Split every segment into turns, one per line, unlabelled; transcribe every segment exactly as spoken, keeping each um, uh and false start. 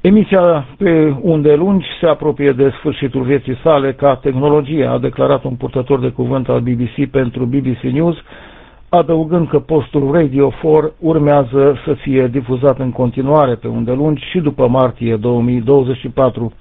Emisia pe unde lungi se apropie de sfârșitul vieții sale ca tehnologie, a declarat un purtător de cuvânt al B B C pentru B B C News, adăugând că postul Radio patru urmează să fie difuzat în continuare pe unde lungi și după martie două mii douăzeci și patru.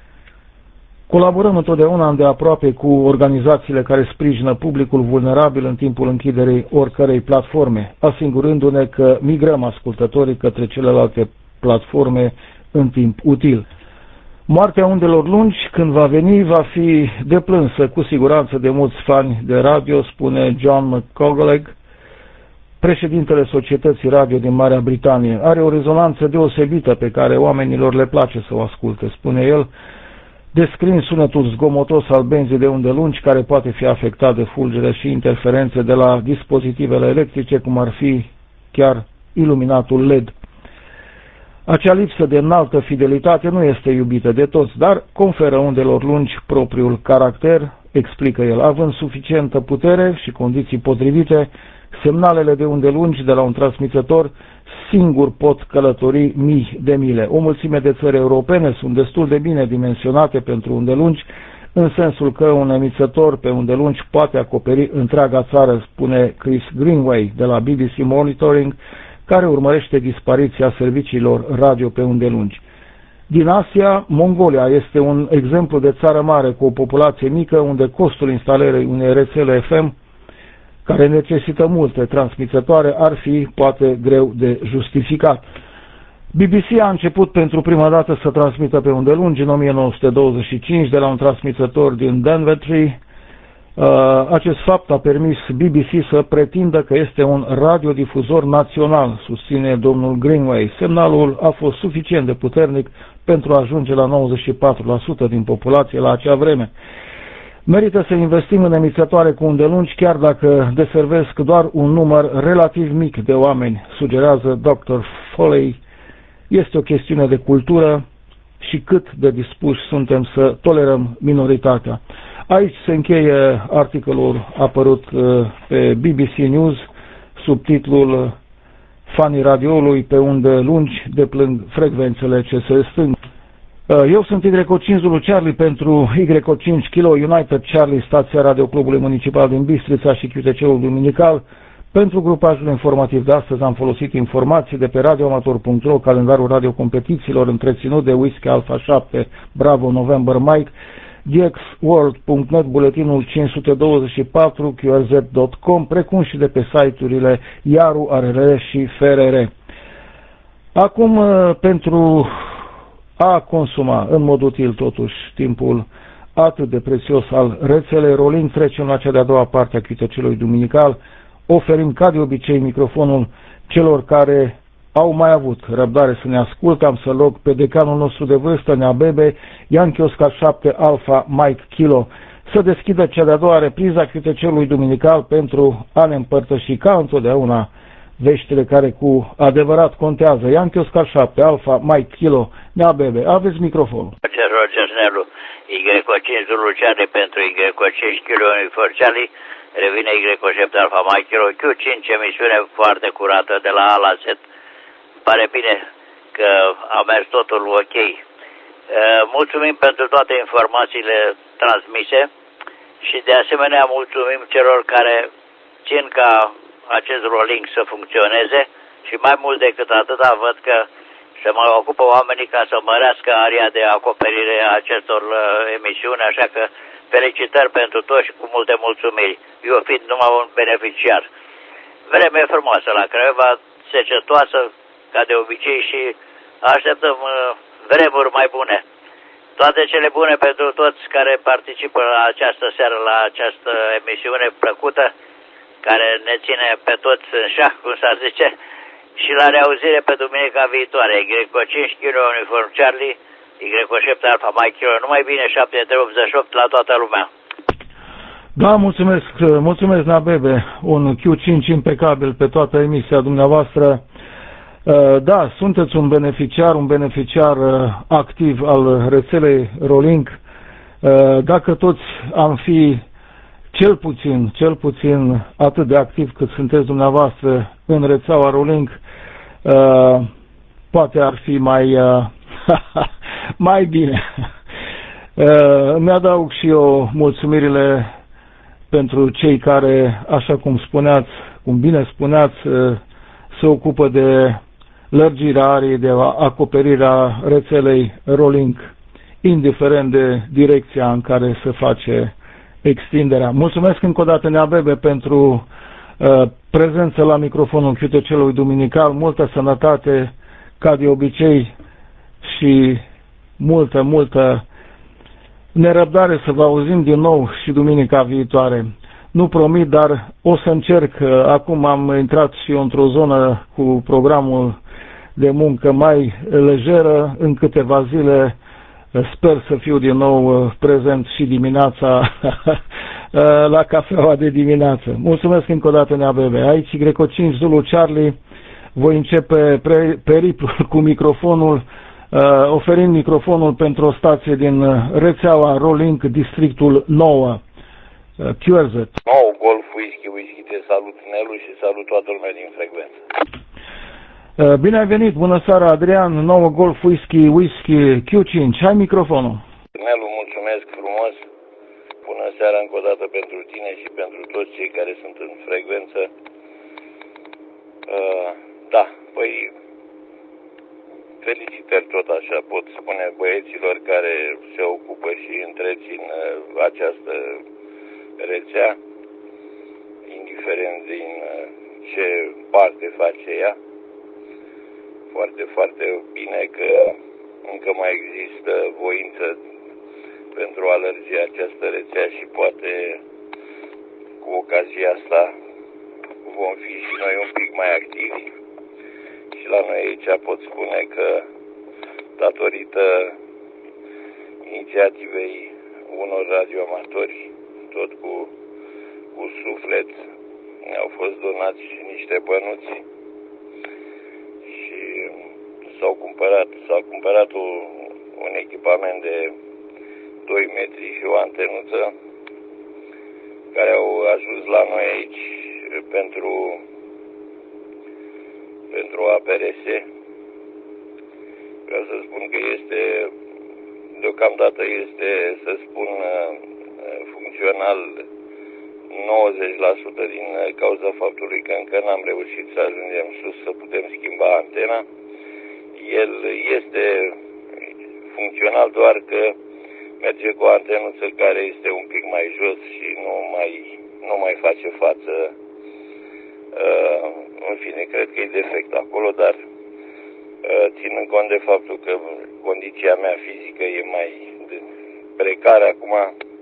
Colaborăm întotdeauna îndeaproape cu organizațiile care sprijină publicul vulnerabil în timpul închiderii oricărei platforme, asigurându-ne că migrăm ascultătorii către celelalte platforme în timp util. Moartea undelor lungi, când va veni, va fi deplânsă cu siguranță de mulți fani de radio, spune John McCogoleg, președintele Societății Radio din Marea Britanie. Are o rezonanță deosebită pe care oamenilor le place să o asculte, spune el, descriind sunetul zgomotos al benzii de unde lungi, care poate fi afectat de fulgere și interferențe de la dispozitivele electrice, cum ar fi chiar iluminatul L E D. Acea lipsă de înaltă fidelitate nu este iubită de toți, dar conferă undelor lungi propriul caracter, explică el. Având suficientă putere și condiții potrivite, semnalele de unde lungi de la un transmițător singur pot călători mii de mile. O mulțime de țări europene sunt destul de bine dimensionate pentru unde lungi, în sensul că un emițător pe unde lungi poate acoperi întreaga țară, spune Chris Greenway de la B B C Monitoring, care urmărește dispariția serviciilor radio pe unde lungi. Din Asia, Mongolia este un exemplu de țară mare cu o populație mică, unde costul instalării unei rețele F M, care necesită multe transmițătoare, ar fi poate greu de justificat. B B C a început pentru prima dată să transmită pe unde lungi în o mie nouă sute douăzeci și cinci de la un transmițător din Daventry. Acest fapt a permis B B C să pretindă că este un radiodifuzor național, susține domnul Greenway. Semnalul a fost suficient de puternic pentru a ajunge la nouăzeci și patru la sută din populație la acea vreme. Merită să investim în emițătoare cu unde lungi, chiar dacă deservesc doar un număr relativ mic de oameni, sugerează doctor Foley. Este o chestiune de cultură și cât de dispuși suntem să tolerăm minoritatea. Aici se încheie articolul apărut pe B B C News, subtitlul Fanii radioului pe unde lungi deplâng frecvențele ce se stâng. Eu sunt Y cinci Zulu Charlie pentru Y cinci Kilo United Charlie, stația Radioclubului Municipal din Bistrița și Q T C-ul Duminical. Pentru grupajul informativ de astăzi am folosit informații de pe radioamator punct ro, calendarul radiocompetițiilor întreținut de Whisky Alpha șapte, Bravo November Mike, D X World punct net, buletinul cinci sute douăzeci și patru, Q R Z punct com, precum și de pe site-urile Iaru, R R R și F R R. Acum, pentru a consuma în mod util totuși timpul atât de prețios al rețelei Rolling, trecem la cea de-a doua parte a Q T C-ului duminical. Oferim ca de obicei microfonul celor care au mai avut răbdare să ne asculte. Am să rog pe decanul nostru de vârstă, Nea Bebe, Yankee Oscar șapte Alpha Mike Kilo, să deschidă cea de-a doua repriză a Q T C-ului duminical pentru a ne împărtăși ca întotdeauna veștile care cu adevărat contează. Yankee Oscar șapte Alpha Mike Kilo, Nea Bebe, aveți microfonul.
Roger Snelu, Y cinci Zulu Charlie pentru Y cinci Kilo Unifor Charlie, revine Y șapte Alpha Mike Kilo, Q cinci, emisiune foarte curată de la A la Z. Pare bine că a mers totul ok. Mulțumim pentru toate informațiile transmise și de asemenea mulțumim celor care țin ca acest rolling să funcționeze și mai mult decât atâta văd că se mai ocupă oamenii ca să mărească area de acoperire a acestor emisiuni, așa că felicitări pentru toți și cu multe mulțumiri, eu fiind numai un beneficiar. Vreme frumoasă la Craiova, secetoasă ca de obicei și așteptăm vremuri mai bune. Toate cele bune pentru toți care participă la această seară, la această emisiune plăcută, care ne ține pe toți în șah, cum s-ar zice, și la reauzire pe duminica viitoare. Y cinci Kilo Uniform Charlie, Y șapte Alpha Mike Kilo, numai bine, șapte trei optzeci și opt la toată lumea.
Da, mulțumesc, mulțumesc, Nabebe, un Q cinci impecabil pe toată emisia dumneavoastră. Da, sunteți un beneficiar, un beneficiar activ al rețelei Rolink. Dacă toți am fi cel puțin, cel puțin atât de activ cât sunteți dumneavoastră în rețeaua Rolink, poate ar fi mai, Mai bine. Îmi adaug și eu mulțumirile pentru cei care, așa cum spuneați, cum bine spuneați, se ocupă de lărgirea arii, de acoperirea rețelei Rolink, indiferent de direcția în care se face extinderea. Mulțumesc încă o dată, Neabebe, pentru uh, prezență la microfonul Q T C-ului duminical, multă sănătate, ca de obicei, și multă, multă nerăbdare să vă auzim din nou și duminica viitoare. Nu promit, dar o să încerc. Acum am intrat și eu într-o zonă cu programul de muncă mai lejeră. În câteva zile sper să fiu din nou prezent și dimineața la cafeaua de dimineață. Mulțumesc încă o dată, Neabebe. Aici Greco cinci Zulu Charlie. Voi începe periplul cu microfonul, oferind microfonul pentru o stație din rețeaua Rolink, districtul nouă. Q R Z.
Nou Golf Whisky, Whisky, te salut, Nelu, și salut toată lumea din frecvență.
Bine ai venit, bună seara, Adrian, nouă Golf Whisky, Whisky Q cinci, ai microfonul.
Nelu, mulțumesc frumos, bună seara încă o dată pentru tine și pentru toți cei care sunt în frecvență. Uh, da, păi, felicitări tot așa pot spune băieților care se ocupă și întrețin uh, această rețea, indiferent din ce parte face ea. Foarte, foarte bine că încă mai există voință pentru a lărgi această rețea și poate cu ocazia asta vom fi și noi un pic mai activi. Și la noi aici pot spune că datorită inițiativei unor radioamatori, tot cu, cu suflet, ne-au fost donați și niște bănuți și s-au cumpărat, s-au cumpărat un, un echipament de doi metri și o antenuță care au ajuns la noi aici pentru, pentru A P R S. Vreau să spun că este, deocamdată este, să spun, funcțional nouăzeci la sută din cauza faptului că încă n-am reușit să ajungem sus să putem schimba antena. El este funcțional, doar că merge cu o antenuță care este un pic mai jos și nu mai, nu mai face față. Uh, în fine, cred că e defect acolo, dar uh, ținând cont de faptul că condiția mea fizică e mai precară acum,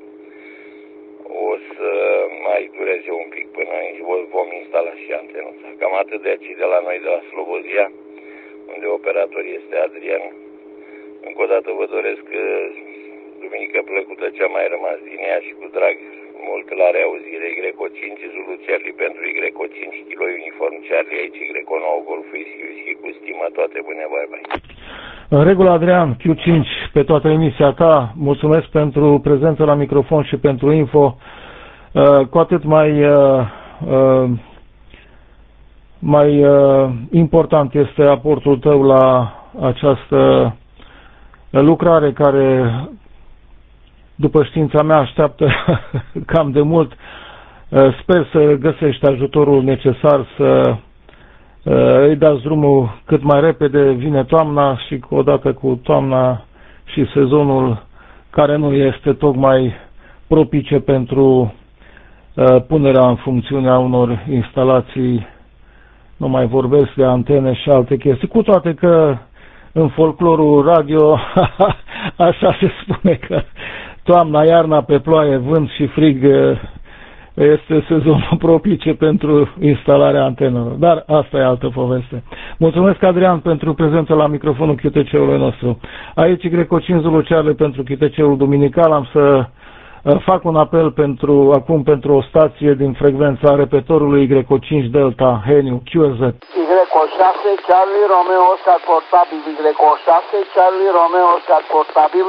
o să mai dureze un pic până vom instala și antenuța. Cam atât de aici, de la noi, de la Slobozia, unde operator este Adrian. Încă o dată vă doresc duminică plăcută, cea mai rămas din ea, și cu drag mult la reauzire. Greco cinci Zulu Charlie pentru Greco cinci Kilo Uniform Charlie, aici Greco nouă Golf Whisky, Whisky cu stimă, toate bune, bye bye.
În regulă, Adrian, Q cinci pe toată emisia ta, mulțumesc pentru prezența la microfon și pentru info. Uh, cu atât mai uh, uh, mai uh, important este aportul tău la această lucrare care, după știința mea, așteaptă cam de mult. Uh, sper să găsești ajutorul necesar, să uh, îi dați drumul cât mai repede. Vine toamna și odată cu toamna și sezonul care nu este tocmai propice pentru punerea în funcțiune a unor instalații, nu mai vorbesc de antene și alte chestii, cu toate că în folclorul radio așa se spune că toamna, iarna, pe ploaie, vânt și frig este sezonul propice pentru instalarea antenelor. Dar asta e altă poveste. Mulțumesc, Adrian, pentru prezența la microfonul Q T C-ului nostru. Aici Greco cinci Zulu Charlie pentru Q T C-ul duminical. Am să fac un apel pentru, acum pentru o stație din frecvența repetorului Greco cinci Delta Heniu Q R Z.
Greco șase Charlie Romeo Oscar portabil. Greco șase Charlie Romeo Oscar portabil.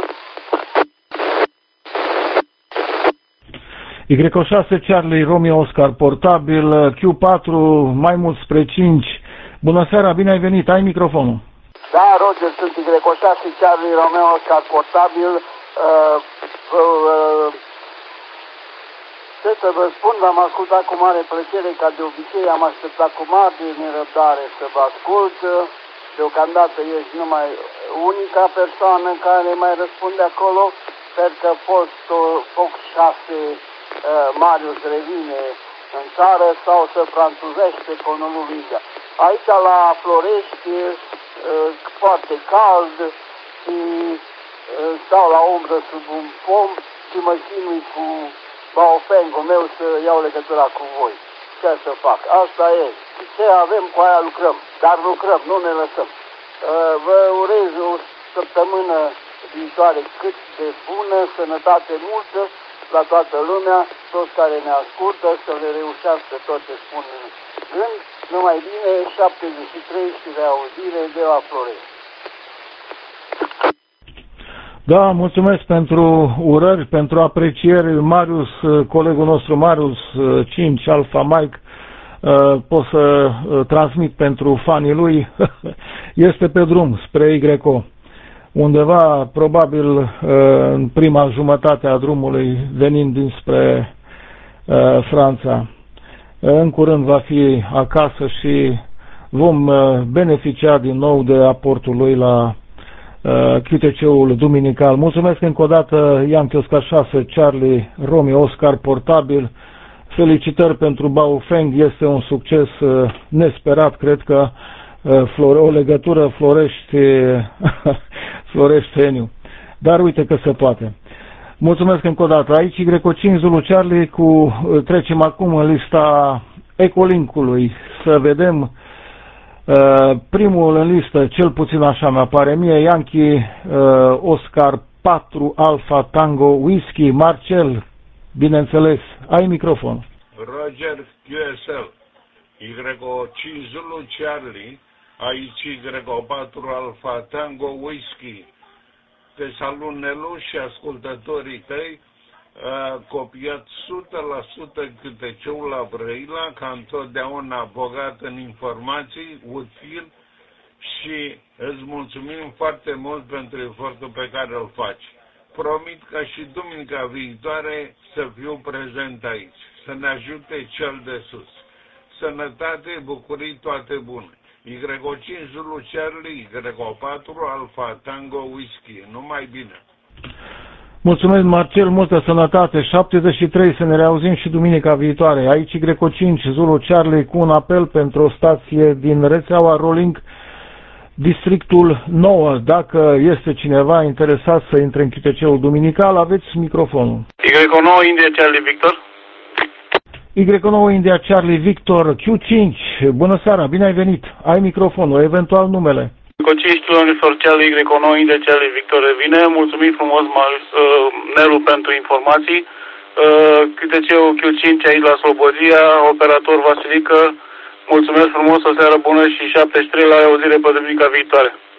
Y șase Charlie Romeo Oscar portabil, Q patru mai mult spre cinci. Bună seara, bine ai venit, ai microfonul.
Da, Roger, sunt Y șase, Charlie Romeo, Oscar Portabil. Uh, uh, ce să vă spun, v-am ascultat cu mare plăcere, ca de obicei, am așteptat cu mare nerăbdare să vă ascult. Deocamdată ești numai unica persoană care mai răspunde acolo. Sper că postul Fox șase uh, Marius revine în țară sau să franțuzește conul Liga. Aici la Florești uh, foarte cald și uh, stau la umbră sub un pom și mă chinui cu baofengul meu să iau legătura cu voi. Ce să fac? Asta e. Ce avem, cu aia lucrăm. Dar lucrăm, nu ne lăsăm. Uh, vă urez o săptămână viitoare cât de bună, sănătate multă la toată lumea, toți care ne ascultă, să le reușească tot ce spun în gând. Numai bine, șaptezeci și trei și de auzire de la Florești.
Da, mulțumesc pentru urări, pentru aprecieri. Marius, colegul nostru Marius cinci Alpha Mike, pot să transmit pentru fanii lui, este pe drum spre Y O. Undeva, probabil, în prima jumătate a drumului, venind dinspre Franța. În curând va fi acasă și vom beneficia din nou de aportul lui la Q T C-ul duminical. Mulțumesc încă o dată, Yankee Oscar șase, Charlie Romeo Oscar Portabil. Felicitări pentru Baofeng, este un succes nesperat, cred că o legătură Florești Florești-Heniu. Dar uite că se poate. Mulțumesc încă o dată. Aici Y O cinci Zulu Charlie, cu trecem acum în lista Ecolinkului să vedem uh, primul în listă, cel puțin așa mi apare mie, Yankee uh, Oscar patru Alpha Tango Whisky. Marcel, bineînțeles, ai microfon.
Roger Q S L, Y O cinci Zulu Charlie, aici Y O patru Alpha Tango Whisky. Te salut, Nelu, și ascultătorii tăi. Uh, copiat o sută la sută câte ceul la Brăila, ca întotdeauna bogat în informații, util, și îți mulțumim foarte mult pentru efortul pe care îl faci. Promit că și duminica viitoare să fiu prezent aici. Să ne ajute cel de sus. Sănătate, bucurii, toate bune. Y O cinci Zulu Charlie, Y O patru Alpha Tango Whisky. Numai bine!
Mulțumesc, Marcel, multă sănătate. șaptezeci și trei, să ne reauzim și duminica viitoare. Aici Y O cinci Zulu Charlie, cu un apel pentru o stație din rețeaua Rolling, districtul nouă. Dacă este cineva interesat să intre în Q T C-ul duminical, aveți microfonul.
Y O nouă India Charlie Victor.
Y O nouă India Charlie Victor, Q cinci. Bună seara, bine ai venit. Ai microfonul, eventual numele.
Y O cinci Kilo Charlie, Y O nouă India Charlie Victor revine. Mulțumim frumos, Marius, uh, Nelu, pentru informații. Uh, Q T C-ul Q cinci aici la Slobozia, operator Vasilică. Mulțumesc frumos, o seară bună și șaptezeci și trei la auzire pe duminica viitoare.